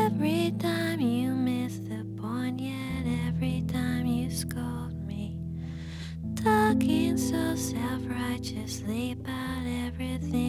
Every time you miss the point, yet every time you scold me. Talking so self-righteously about everything